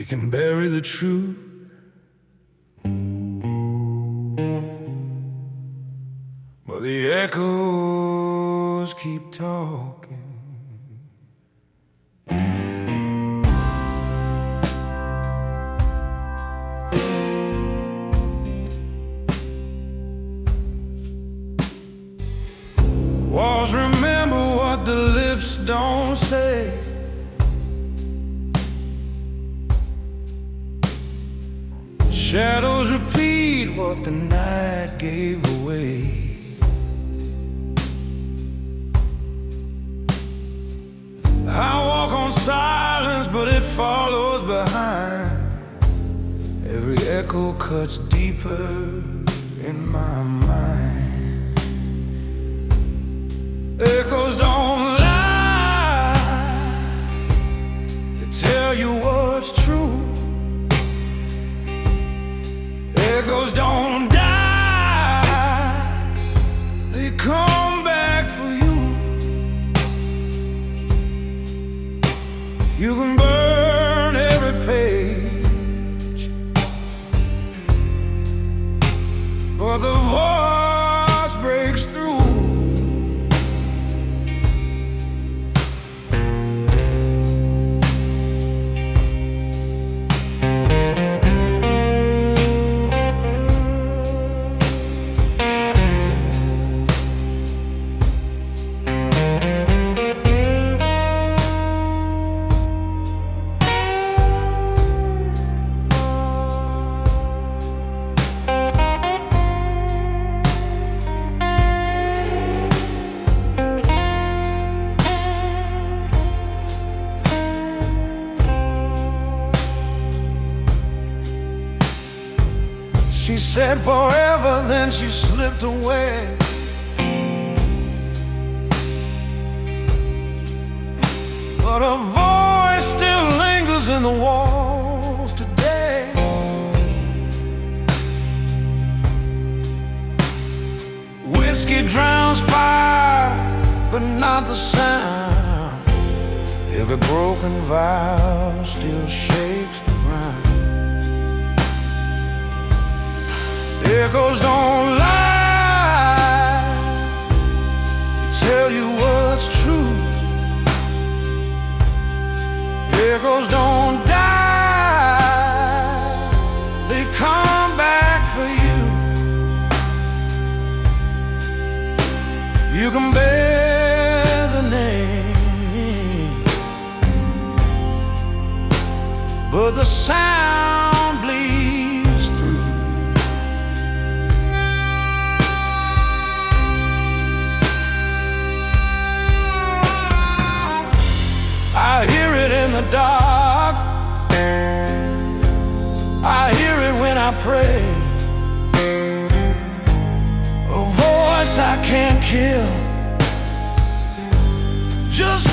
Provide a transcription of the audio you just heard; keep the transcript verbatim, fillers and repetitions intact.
can bury the truth, but the echoes keep talking. Walls remember what the lips don't say. Shadows repeat what the night gave away. I walk on silence, but it follows behind. Every echo cuts deeper in my mind. Echoes don't lie, they tell you what's true. Echoes don't die, they come back for you. You can burn every page, but the voice breaks through. She said forever, then she slipped away. But her voice still lingers in the walls today. Whiskey drowns fire, but not the sound. Every broken vow still shakes the ground. Echoes don't lie, they tell you what's true. Echoes don't die, they come back for you. You can bear the name, but the sound bleeds through. I hear it in the dark, I hear it when I pray. A voice I can't kill, just